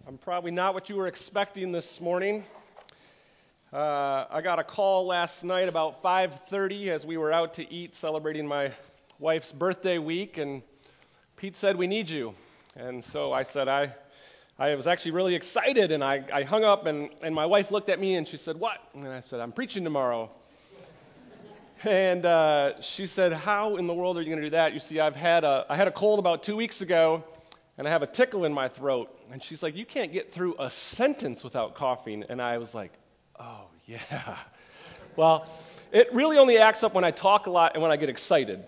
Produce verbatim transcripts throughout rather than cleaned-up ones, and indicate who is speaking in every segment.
Speaker 1: I'm probably not what you were expecting this morning. Uh, I got a call last night about five thirty as we were out to eat celebrating my wife's birthday week, and Pete said, "We need you." And so I said, I I was actually really excited, and I, I hung up, and, and my wife looked at me and she said, "What?" And I said, "I'm preaching tomorrow." And uh, she said, "How in the world are you going to do that? You see, I've had a I had a cold about two weeks ago, and I have a tickle in my throat." And she's like, "You can't get through a sentence without coughing." And I was like, "Oh, yeah." Well, it really only acts up when I talk a lot and when I get excited.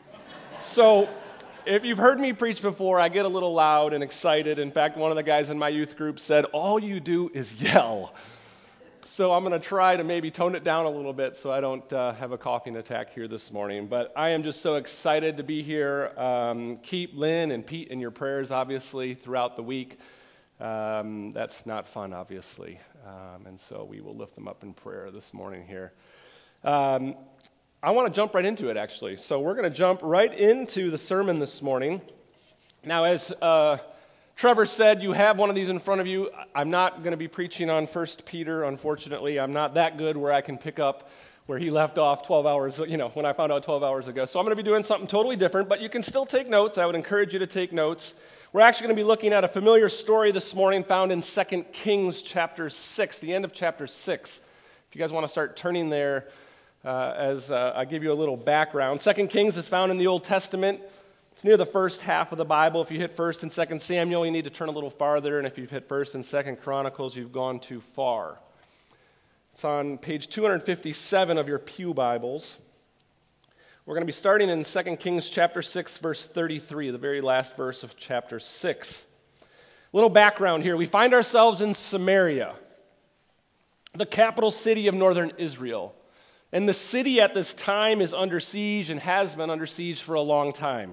Speaker 1: So if you've heard me preach before, I get a little loud and excited. In fact, one of the guys in my youth group said, "All you do is yell." So I'm going to try to maybe tone it down a little bit so I don't uh, have a coughing attack here this morning. But I am just so excited to be here. Um, keep Lynn and Pete in your prayers, obviously, throughout the week. Um, that's not fun, obviously. Um, and so we will lift them up in prayer this morning here. Um, I want to jump right into it, actually. So we're going to jump right into the sermon this morning. Now, as uh, Trevor said, you have one of these in front of you. I'm not going to be preaching on First Peter, unfortunately. I'm not that good where I can pick up where he left off twelve hours, you know, when I found out twelve hours ago. So I'm going to be doing something totally different, but you can still take notes. I would encourage you to take notes. We're actually going to be looking at a familiar story this morning found in Second Kings chapter six, the end of chapter six. If you guys want to start turning there uh, as uh, I give you a little background. Second Kings is found in the Old Testament. It's near the first half of the Bible. If you hit First and Second Samuel, you need to turn a little farther, and if you've hit First and Second Chronicles, you've gone too far. It's on page two fifty-seven of your pew Bibles. We're going to be starting in Second Kings chapter six, verse thirty-three, the very last verse of chapter six. A little background here. We find ourselves in Samaria, the capital city of northern Israel. And the city at this time is under siege and has been under siege for a long time.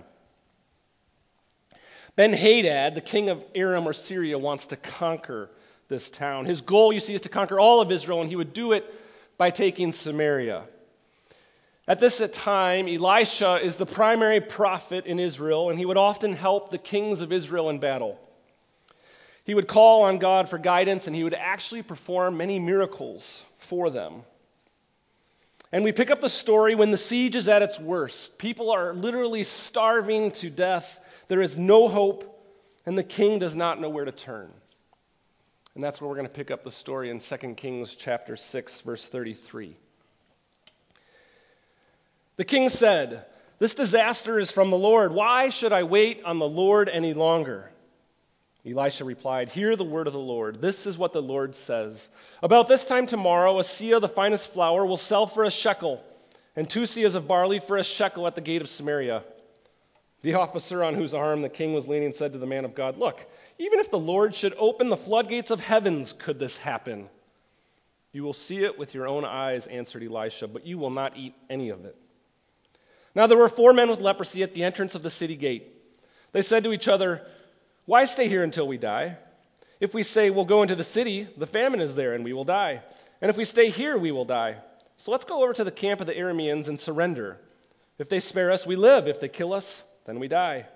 Speaker 1: Ben-Hadad, the king of Aram or Syria, wants to conquer this town. His goal, you see, is to conquer all of Israel, and he would do it by taking Samaria. At this time, Elisha is the primary prophet in Israel, and he would often help the kings of Israel in battle. He would call on God for guidance, and he would actually perform many miracles for them. And we pick up the story when the siege is at its worst. People are literally starving to death. There is no hope, and the king does not know where to turn. And that's where we're going to pick up the story in Second Kings chapter six, verse thirty-three. The king said, "This disaster is from the Lord. Why should I wait on the Lord any longer?" Elisha replied, "Hear the word of the Lord. This is what the Lord says. About this time tomorrow, a seah of the finest flour will sell for a shekel, and two seahs of barley for a shekel at the gate of Samaria." The officer on whose arm the king was leaning said to the man of God, "Look, even if the Lord should open the floodgates of heavens, could this happen?" "You will see it with your own eyes," answered Elisha, "but you will not eat any of it." Now there were four men with leprosy at the entrance of the city gate. They said to each other, "Why stay here until we die? If we say we'll go into the city, the famine is there and we will die. And if we stay here, we will die. So let's go over to the camp of the Arameans and surrender. If they spare us, we live. If they kill us, then we die."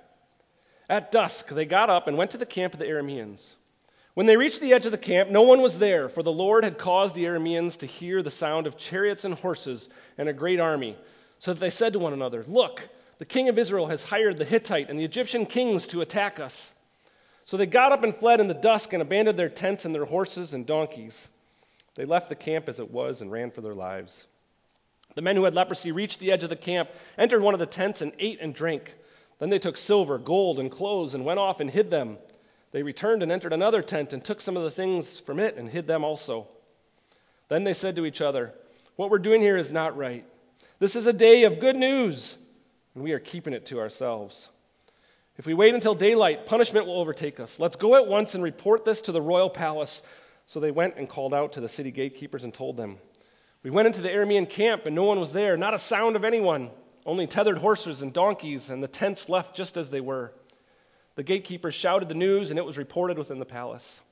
Speaker 1: At dusk, they got up and went to the camp of the Arameans. When they reached the edge of the camp, no one was there, for the Lord had caused the Arameans to hear the sound of chariots and horses and a great army, so that they said to one another, "Look, the king of Israel has hired the Hittite and the Egyptian kings to attack us." So they got up and fled in the dusk and abandoned their tents and their horses and donkeys. They left the camp as it was and ran for their lives. The men who had leprosy reached the edge of the camp, entered one of the tents, and ate and drank. Then they took silver, gold, and clothes and went off and hid them. They returned and entered another tent and took some of the things from it and hid them also. Then they said to each other, "What we're doing here is not right. This is a day of good news, and we are keeping it to ourselves. If we wait until daylight, punishment will overtake us. Let's go at once and report this to the royal palace." So they went and called out to the city gatekeepers and told them, "We went into the Aramean camp, and no one was there, not a sound of anyone, only tethered horses and donkeys, and the tents left just as they were." The gatekeepers shouted the news, and it was reported within the palace.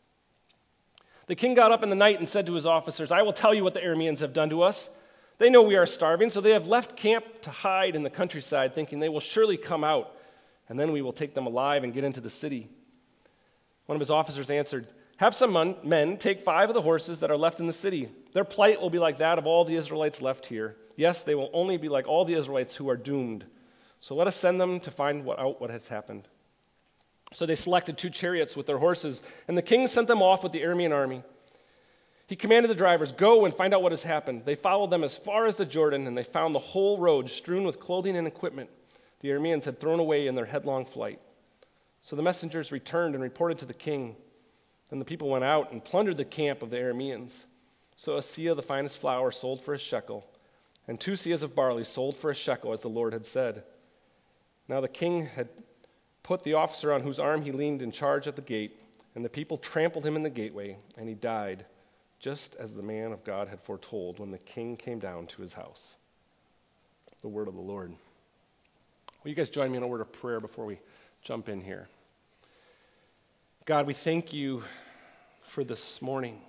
Speaker 1: The king got up in the night and said to his officers, "I will tell you what the Arameans have done to us. They know we are starving, so they have left camp to hide in the countryside, thinking they will surely come out, and then we will take them alive and get into the city." One of his officers answered, Have some mon- men take five of the horses that are left in the city. Their plight will be like that of all the Israelites left here. Yes, they will only be like all the Israelites who are doomed. So let us send them to find what, out what has happened." So they selected two chariots with their horses, and the king sent them off with the Aramean army. He commanded the drivers, "Go and find out what has happened." They followed them as far as the Jordan, and they found the whole road strewn with clothing and equipment the Arameans had thrown away in their headlong flight. So the messengers returned and reported to the king. Then the people went out and plundered the camp of the Arameans. So a seah of the finest flour sold for a shekel, and two seahs of barley sold for a shekel, as the Lord had said. Now the king had put the officer on whose arm he leaned in charge at the gate, and the people trampled him in the gateway, and he died, just as the man of God had foretold when the king came down to his house. The word of the Lord. Will you guys join me in a word of prayer before we jump in here? God, we thank you for this morning.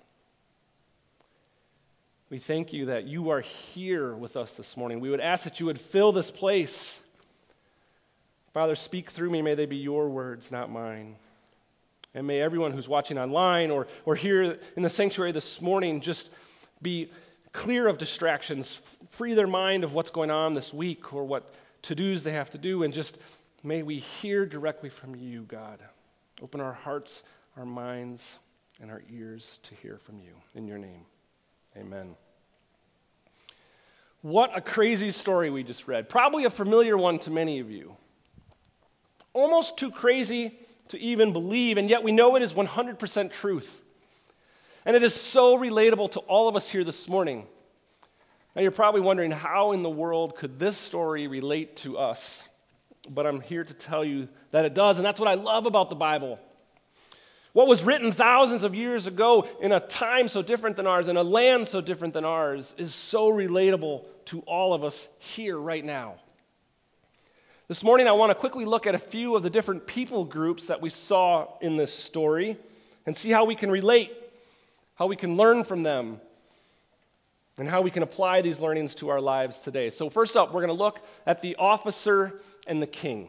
Speaker 1: We thank you that you are here with us this morning. We would ask that you would fill this place. Father, speak through me. May they be your words, not mine. And may everyone who's watching online or, or here in the sanctuary this morning just be clear of distractions, free their mind of what's going on this week or what to-dos they have to do, and just may we hear directly from you, God. Open our hearts, our minds, and our ears to hear from you. In your name, amen. What a crazy story we just read. Probably a familiar one to many of you. Almost too crazy to even believe, and yet we know it is one hundred percent truth. And it is so relatable to all of us here this morning. Now you're probably wondering, how in the world could this story relate to us? But I'm here to tell you that it does, and that's what I love about the Bible. What was written thousands of years ago in a time so different than ours, in a land so different than ours, is so relatable to all of us here right now. This morning I want to quickly look at a few of the different people groups that we saw in this story and see how we can relate, how we can learn from them, and how we can apply these learnings to our lives today. So first up, we're going to look at the officer and the king.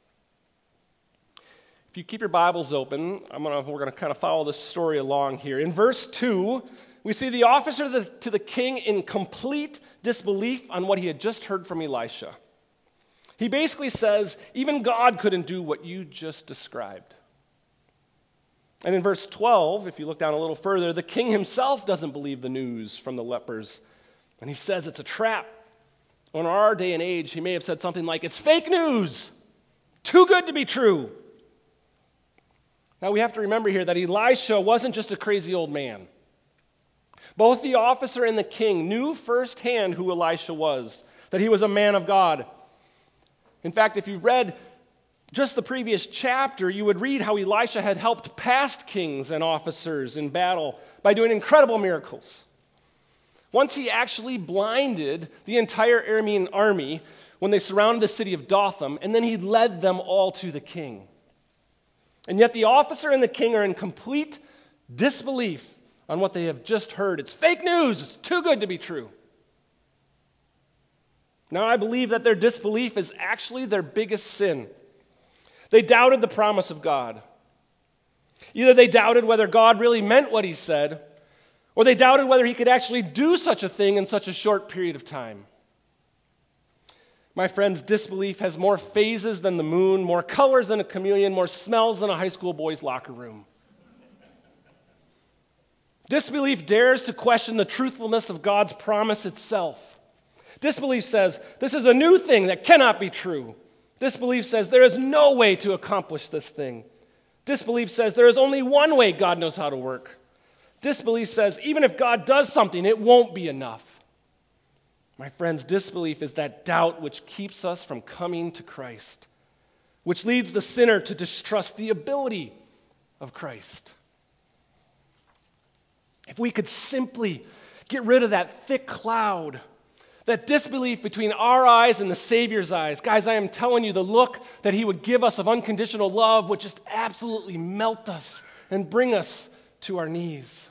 Speaker 1: If you keep your Bibles open, I'm gonna, we're going to kind of follow this story along here. In verse two, we see the officer to the, to the king in complete disbelief on what he had just heard from Elisha. He basically says, even God couldn't do what you just described. And in verse twelve, if you look down a little further, the king himself doesn't believe the news from the lepers. And he says it's a trap. In our day and age, he may have said something like, it's fake news, too good to be true. Now we have to remember here that Elisha wasn't just a crazy old man. Both the officer and the king knew firsthand who Elisha was, that he was a man of God. In fact, if you read just the previous chapter, you would read how Elisha had helped past kings and officers in battle by doing incredible miracles. Once he actually blinded the entire Aramean army when they surrounded the city of Dothan, and then he led them all to the king. And yet the officer and the king are in complete disbelief on what they have just heard. It's fake news. It's too good to be true. Now, I believe that their disbelief is actually their biggest sin. They doubted the promise of God. Either they doubted whether God really meant what he said, or they doubted whether he could actually do such a thing in such a short period of time. My friends, disbelief has more phases than the moon, more colors than a chameleon, more smells than a high school boy's locker room. Disbelief dares to question the truthfulness of God's promise itself. Disbelief says, this is a new thing that cannot be true. Disbelief says, there is no way to accomplish this thing. Disbelief says, there is only one way God knows how to work. Disbelief says, even if God does something, it won't be enough. My friends, disbelief is that doubt which keeps us from coming to Christ, which leads the sinner to distrust the ability of Christ. If we could simply get rid of that thick cloud, that disbelief between our eyes and the Savior's eyes, guys, I am telling you, the look that he would give us of unconditional love would just absolutely melt us and bring us to our knees.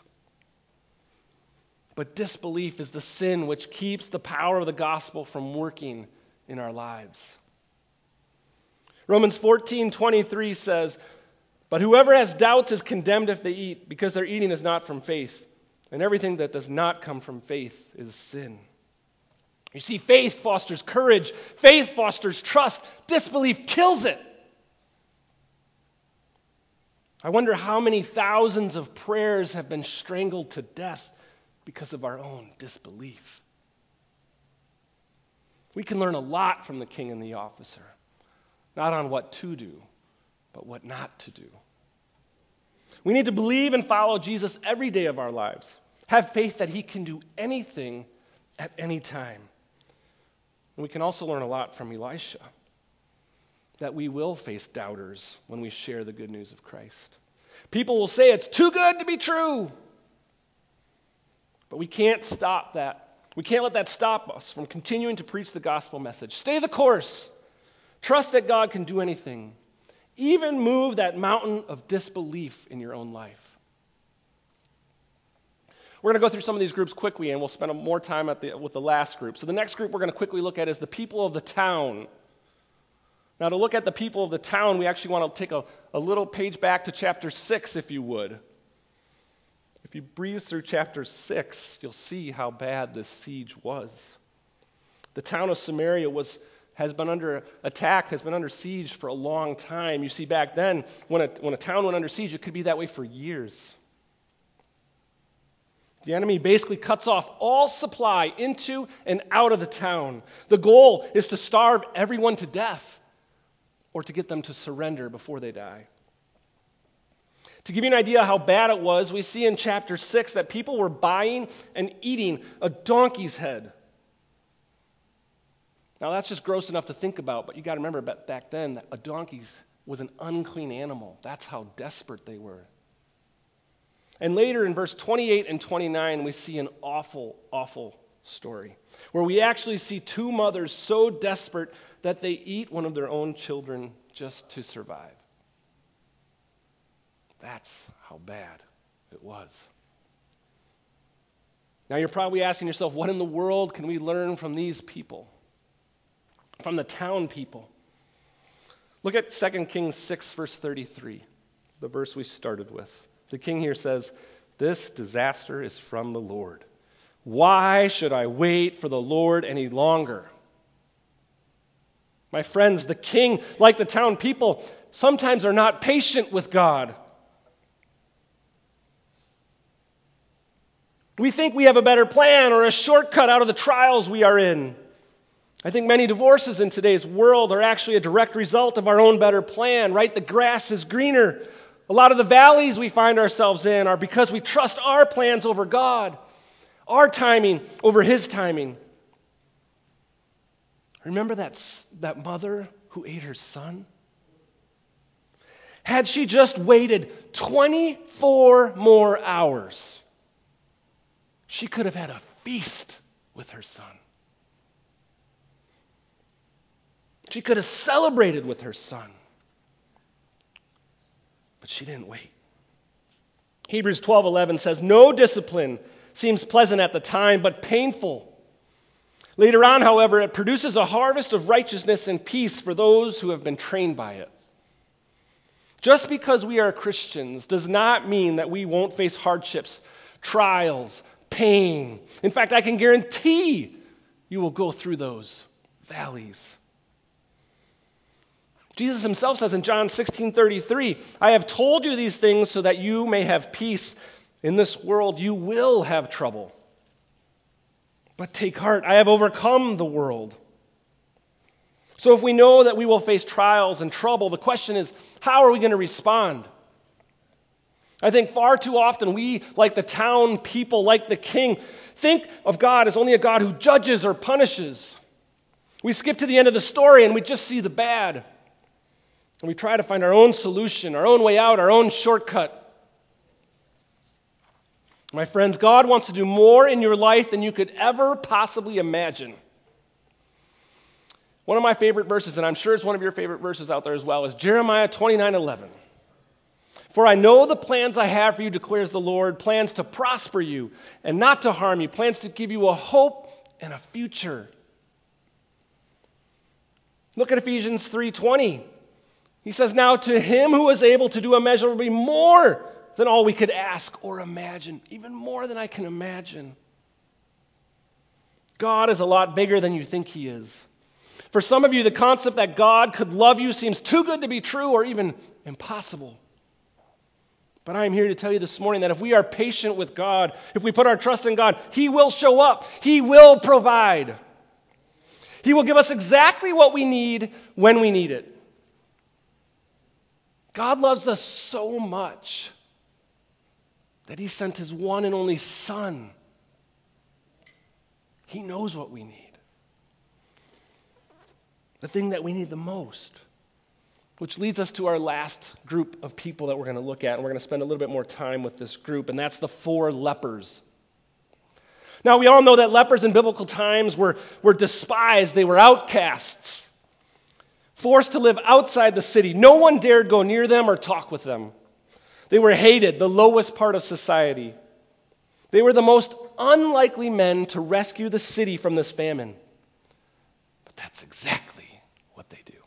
Speaker 1: But disbelief is the sin which keeps the power of the gospel from working in our lives. Romans fourteen twenty-three says, But whoever has doubts is condemned if they eat, because their eating is not from faith. And everything that does not come from faith is sin. You see, faith fosters courage. Faith fosters trust. Disbelief kills it. I wonder how many thousands of prayers have been strangled to death because of our own disbelief. We can learn a lot from the king and the officer, not on what to do, but what not to do. We need to believe and follow Jesus every day of our lives. Have faith that he can do anything at any time. And we can also learn a lot from Elisha, that we will face doubters when we share the good news of Christ. People will say it's too good to be true. But we can't stop that. We can't let that stop us from continuing to preach the gospel message. Stay the course. Trust that God can do anything. Even move that mountain of disbelief in your own life. We're going to go through some of these groups quickly, and we'll spend more time at the, with the last group. So the next group we're going to quickly look at is the people of the town. Now, to look at the people of the town, we actually want to take a, a little page back to chapter six, if you would. If you breeze through chapter six, you'll see how bad this siege was. The town of Samaria was has been under attack, has been under siege for a long time. You see, back then, when a, when a town went under siege, it could be that way for years. The enemy basically cuts off all supply into and out of the town. The goal is to starve everyone to death or to get them to surrender before they die. To give you an idea how bad it was, we see in chapter six that people were buying and eating a donkey's head. Now, that's just gross enough to think about, but you got to remember back then that a donkey was an unclean animal. That's how desperate they were. And later in verse twenty-eight and twenty-nine, we see an awful, awful story where we actually see two mothers so desperate that they eat one of their own children just to survive. That's how bad it was. Now, you're probably asking yourself, what in the world can we learn from these people? From the town people. Look at Second Kings six, verse thirty-three, the verse we started with. The king here says, "This disaster is from the Lord. Why should I wait for the Lord any longer?" My friends, the king, like the town people, sometimes are not patient with God. We think we have a better plan or a shortcut out of the trials we are in. I think many divorces in today's world are actually a direct result of our own better plan, right? The grass is greener. A lot of the valleys we find ourselves in are because we trust our plans over God, our timing over his timing. Remember that, that mother who ate her son? Had she just waited twenty-four more hours, she could have had a feast with her son. She could have celebrated with her son. But she didn't wait. Hebrews twelve eleven says, "No discipline seems pleasant at the time, but painful. Later on, however, it produces a harvest of righteousness and peace for those who have been trained by it." Just because we are Christians does not mean that we won't face hardships, trials, pain. In fact, I can guarantee you will go through those valleys. Jesus himself says in John sixteen thirty-three, "I have told you these things so that you may have peace. In this world you will have trouble. But take heart, I have overcome the world." So if we know that we will face trials and trouble, the question is, how are we going to respond? I think far too often we, like the town people, like the king, think of God as only a God who judges or punishes. We skip to the end of the story and we just see the bad. And we try to find our own solution, our own way out, our own shortcut. My friends, God wants to do more in your life than you could ever possibly imagine. One of my favorite verses, and I'm sure it's one of your favorite verses out there as well, is Jeremiah twenty-nine eleven. "For I know the plans I have for you, declares the Lord, plans to prosper you and not to harm you, plans to give you a hope and a future." Look at Ephesians three twenty. He says, now to him who is able to do immeasurably more than all we could ask or imagine, even more than I can imagine. God is a lot bigger than you think he is. For some of you, the concept that God could love you seems too good to be true or even impossible. But I am here to tell you this morning that if we are patient with God, if we put our trust in God, he will show up. He will provide. He will give us exactly what we need when we need it. God loves us so much that he sent his one and only Son. He knows what we need. The thing that we need the most. Which leads us to our last group of people that we're going to look at, and we're going to spend a little bit more time with this group, and that's the four lepers. Now, we all know that lepers in biblical times were, were despised. They were outcasts, forced to live outside the city. No one dared go near them or talk with them. They were hated, the lowest part of society. They were the most unlikely men to rescue the city from this famine. But that's exactly what they do.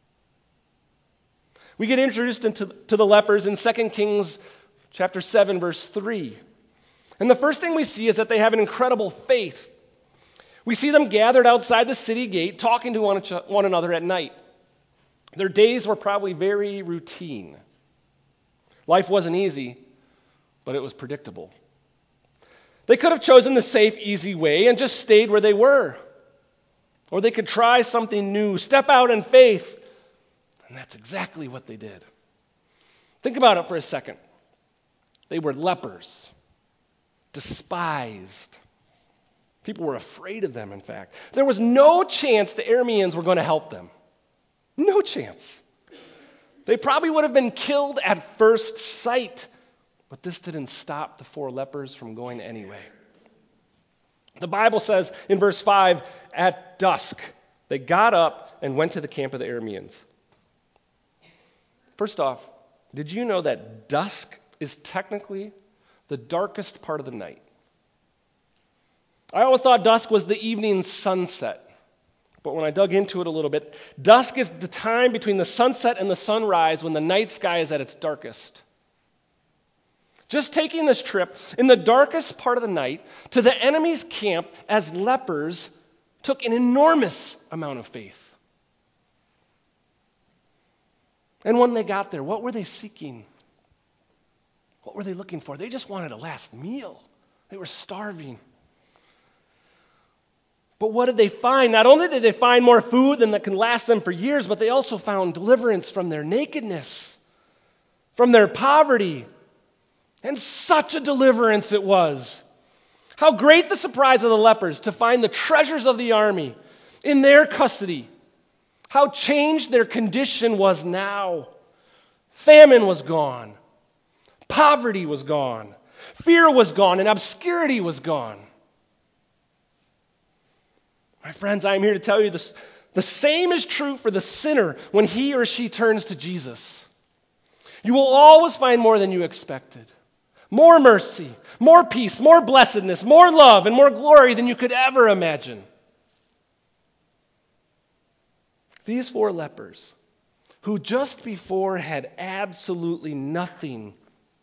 Speaker 1: We get introduced into to the lepers in Second Kings chapter seven, verse three. And the first thing we see is that they have an incredible faith. We see them gathered outside the city gate, talking to one, one another at night. Their days were probably very routine. Life wasn't easy, but it was predictable. They could have chosen the safe, easy way and just stayed where they were. Or they could try something new, step out in faith. And that's exactly what they did. Think about it for a second. They were lepers, despised. People were afraid of them, in fact. There was no chance the Arameans were going to help them. No chance. They probably would have been killed at first sight, but this didn't stop the four lepers from going anyway. The Bible says in verse five, at dusk, they got up and went to the camp of the Arameans. First off, did you know that dusk is technically the darkest part of the night? I always thought dusk was the evening sunset. But when I dug into it a little bit, dusk is the time between the sunset and the sunrise when the night sky is at its darkest. Just taking this trip in the darkest part of the night to the enemy's camp as lepers took an enormous amount of faith. And when they got there, what were they seeking? What were they looking for? They just wanted a last meal. They were starving. But what did they find? Not only did they find more food than that can last them for years, but they also found deliverance from their nakedness, from their poverty. And such a deliverance it was. How great the surprise of the lepers to find the treasures of the army in their custody. How changed their condition was now. Famine was gone. Poverty was gone. Fear was gone, and obscurity was gone. My friends, I am here to tell you this. The same is true for the sinner when he or she turns to Jesus. You will always find more than you expected. More mercy, more peace, more blessedness, more love, and more glory than you could ever imagine. These four lepers, who just before had absolutely nothing,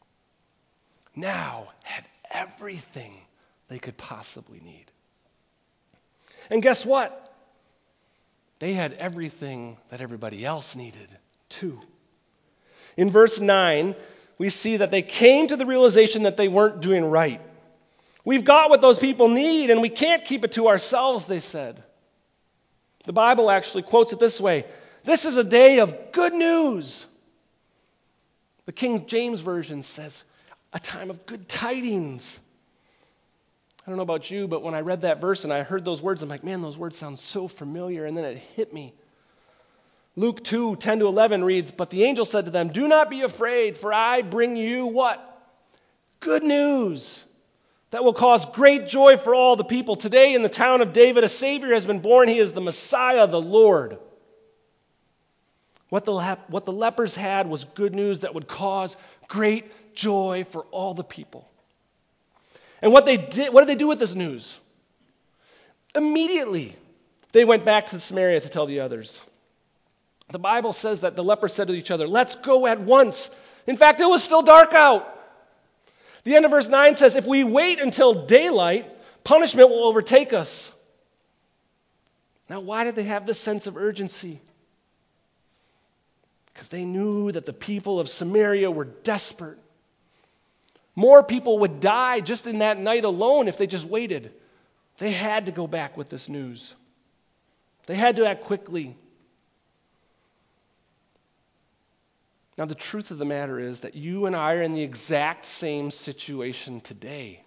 Speaker 1: now had everything they could possibly need. And guess what? They had everything that everybody else needed, too. In verse nine, we see that they came to the realization that they weren't doing right. We've got what those people need, and we can't keep it to ourselves, they said. The Bible actually quotes it this way: this is a day of good news. The King James Version says, a time of good tidings. I don't know about you, but when I read that verse and I heard those words, I'm like, man, those words sound so familiar, and then it hit me. Luke two, ten to eleven reads, but the angel said to them, do not be afraid, for I bring you what? Good news that will cause great joy for all the people. Today in the town of David, a Savior has been born. He is the Messiah, the Lord. What the, what the lepers had was good news that would cause great joy for all the people. And what they did, what did they do with this news? Immediately, they went back to Samaria to tell the others. The Bible says that the lepers said to each other, "Let's go at once." In fact, it was still dark out. The end of verse nine says, "If we wait until daylight, punishment will overtake us." Now, why did they have this sense of urgency? Because they knew that the people of Samaria were desperate. More people would die just in that night alone if they just waited. They had to go back with this news. They had to act quickly. Now, the truth of the matter is that you and I are in the exact same situation today.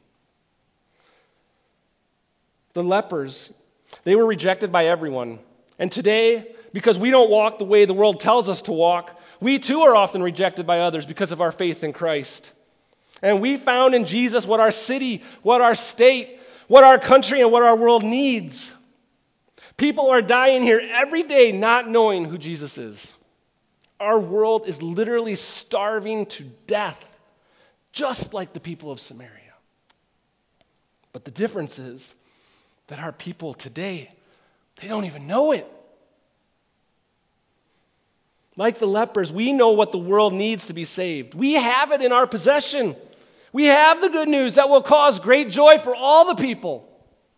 Speaker 1: The lepers, they were rejected by everyone. And today, because we don't walk the way the world tells us to walk, we too are often rejected by others because of our faith in Christ. And we found in Jesus what our city, what our state, what our country, and what our world needs. People are dying here every day not knowing who Jesus is. Our world is literally starving to death, just like the people of Samaria. But the difference is that our people today, they don't even know it. Like the lepers, we know what the world needs to be saved. We have it in our possession. We have the good news that will cause great joy for all the people.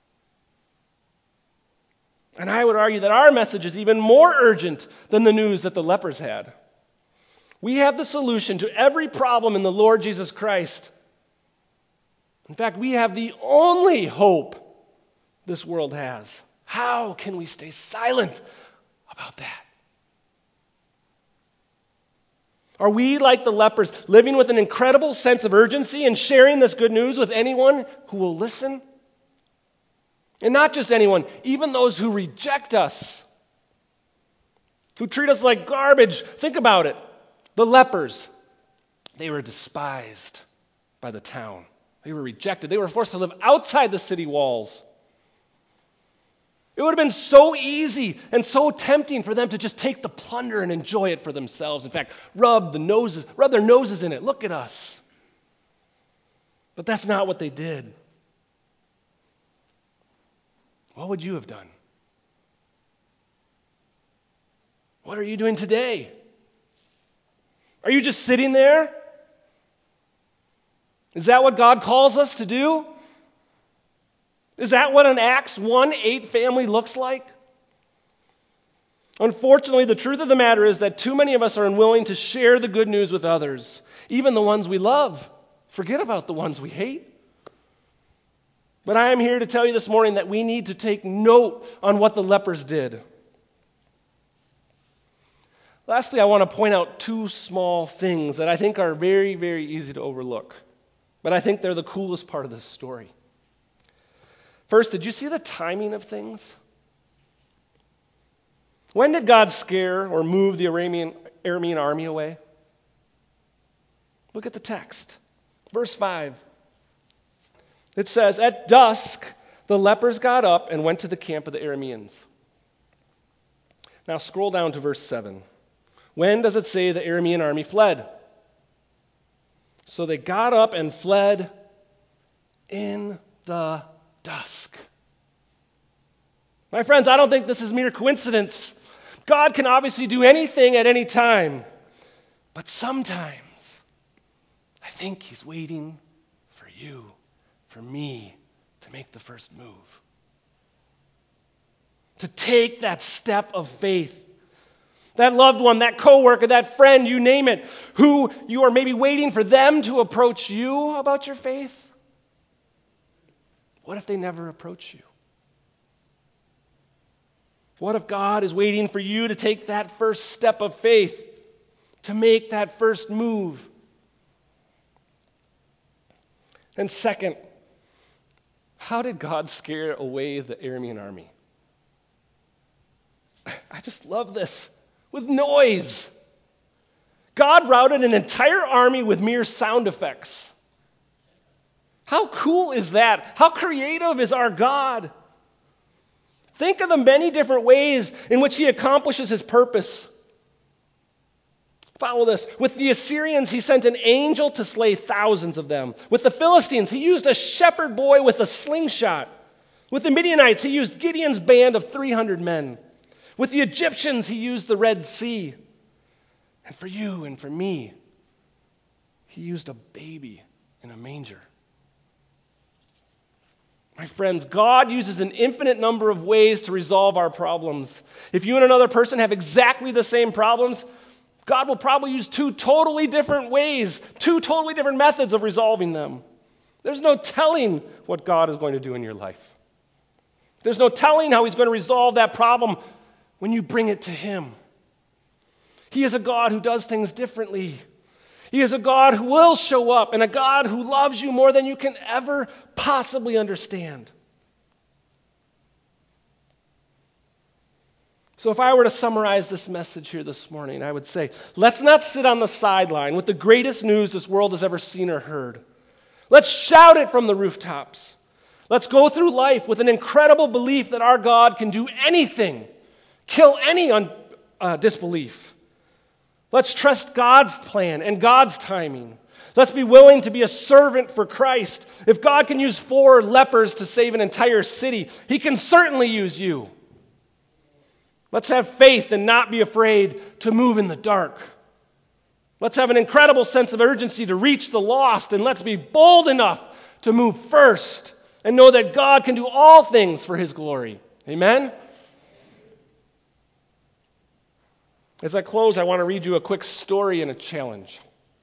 Speaker 1: And I would argue that our message is even more urgent than the news that the lepers had. We have the solution to every problem in the Lord Jesus Christ. In fact, we have the only hope this world has. How can we stay silent about that? Are we like the lepers, living with an incredible sense of urgency and sharing this good news with anyone who will listen? And not just anyone, even those who reject us, who treat us like garbage. Think about it. The lepers, they were despised by the town. They were rejected. They were forced to live outside the city walls. It would have been so easy and so tempting for them to just take the plunder and enjoy it for themselves. In fact, rub the noses, rub their noses in it. Look at us. But that's not what they did. What would you have done? What are you doing today? Are you just sitting there? Is that what God calls us to do? Is that what an Acts one eight family looks like? Unfortunately, the truth of the matter is that too many of us are unwilling to share the good news with others, even the ones we love. Forget about the ones we hate. But I am here to tell you this morning that we need to take note on what the lepers did. Lastly, I want to point out two small things that I think are very, very easy to overlook. But I think they're the coolest part of this story. First, did you see the timing of things? When did God scare or move the Aramean, Aramean army away? Look at the text. Verse five. It says, "At dusk, the lepers got up and went to the camp of the Arameans." Now scroll down to verse seven. When does it say the Aramean army fled? So they got up and fled in the dusk. My friends, I don't think this is mere coincidence. God can obviously do anything at any time. But sometimes, I think He's waiting for you, for me, to make the first move. To take that step of faith. That loved one, that coworker, that friend, you name it, who you are maybe waiting for them to approach you about your faith. What if they never approach you? What if God is waiting for you to take that first step of faith, to make that first move? And second, how did God scare away the Aramean army? I just love this. With noise. God routed an entire army with mere sound effects. How cool is that? How creative is our God? Think of the many different ways in which He accomplishes His purpose. Follow this. With the Assyrians, He sent an angel to slay thousands of them. With the Philistines, He used a shepherd boy with a slingshot. With the Midianites, He used Gideon's band of three hundred men. With the Egyptians, he used the Red Sea. And for you and for me, he used a baby in a manger. My friends, God uses an infinite number of ways to resolve our problems. If you and another person have exactly the same problems, God will probably use two totally different ways, two totally different methods of resolving them. There's no telling what God is going to do in your life. There's no telling how he's going to resolve that problem when you bring it to him. He is a God who does things differently. He is a God who will show up and a God who loves you more than you can ever possibly understand. So if I were to summarize this message here this morning, I would say, let's not sit on the sideline with the greatest news this world has ever seen or heard. Let's shout it from the rooftops. Let's go through life with an incredible belief that our God can do anything, kill any un- uh, disbelief. Let's trust God's plan and God's timing. Let's be willing to be a servant for Christ. If God can use four lepers to save an entire city, he can certainly use you. Let's have faith and not be afraid to move in the dark. Let's have an incredible sense of urgency to reach the lost, and let's be bold enough to move first and know that God can do all things for his glory. Amen? As I close, I want to read you a quick story and a challenge.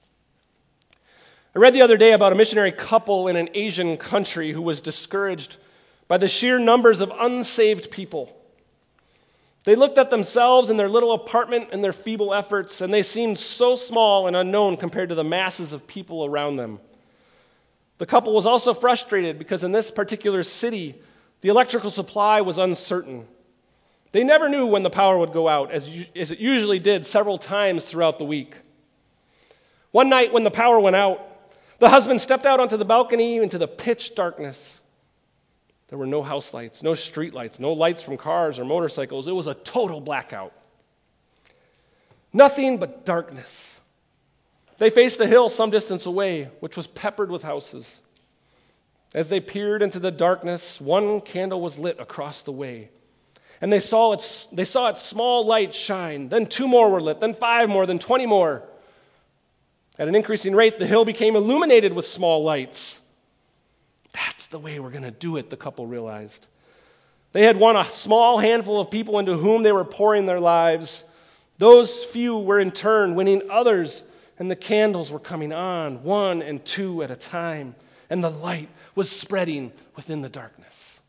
Speaker 1: I read the other day about a missionary couple in an Asian country who was discouraged by the sheer numbers of unsaved people. They looked at themselves in their little apartment and their feeble efforts, and they seemed so small and unknown compared to the masses of people around them. The couple was also frustrated because in this particular city, the electrical supply was uncertain. They never knew when the power would go out, as, as it usually did several times throughout the week. One night when the power went out, the husband stepped out onto the balcony into the pitch darkness. There were no house lights, no street lights, no lights from cars or motorcycles. It was a total blackout. Nothing but darkness. They faced a hill some distance away, which was peppered with houses. As they peered into the darkness, one candle was lit across the way. And they saw its, they saw its small light shine. Then two more were lit, then five more, then twenty more. At an increasing rate, the hill became illuminated with small lights. That's the way we're going to do it, the couple realized. They had won a small handful of people into whom they were pouring their lives. Those few were in turn winning others, and the candles were coming on, one and two at a time, and the light was spreading within the darkness.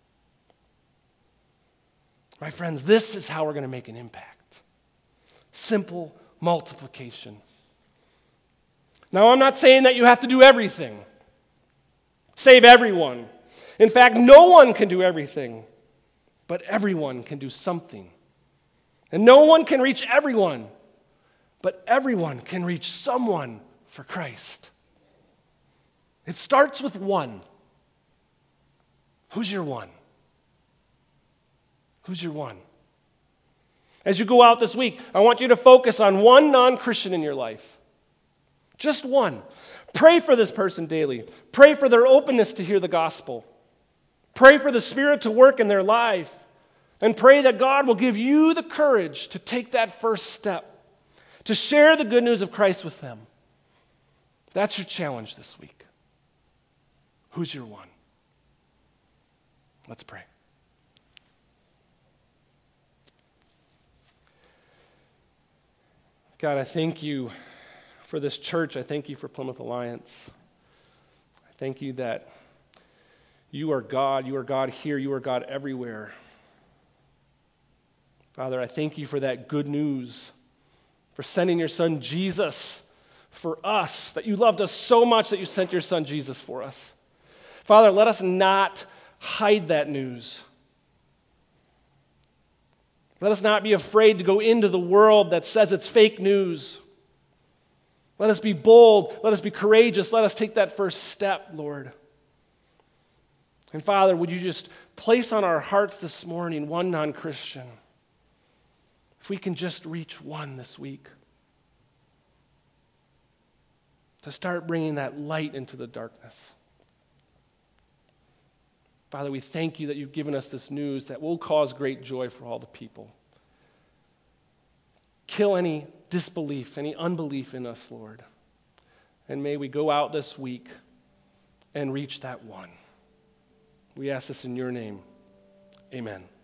Speaker 1: My friends, this is how we're going to make an impact. Simple multiplication. Now, I'm not saying that you have to do everything. Save everyone. In fact, no one can do everything, but everyone can do something. And no one can reach everyone, but everyone can reach someone for Christ. It starts with one. Who's your one? Who's your one? As you go out this week, I want you to focus on one non-Christian in your life. Just one. Pray for this person daily. Pray for their openness to hear the gospel. Pray for the Spirit to work in their life. And pray that God will give you the courage to take that first step, to share the good news of Christ with them. That's your challenge this week. Who's your one? Let's pray. God, I thank you for this church. I thank you for Plymouth Alliance. I thank you that you are God. You are God here. You are God everywhere. Father, I thank you for that good news, for sending your son Jesus for us, that you loved us so much that you sent your son Jesus for us. Father, let us not hide that news. Let us not be afraid to go into the world that says it's fake news. Let us be bold. Let us be courageous. Let us take that first step, Lord. And Father, would you just place on our hearts this morning one non-Christian? If we can just reach one this week, to start bringing that light into the darkness. Father, we thank you that you've given us this news that will cause great joy for all the people. kill any disbelief, any unbelief in us, Lord. And may we go out this week and reach that one. We ask this in your name. Amen.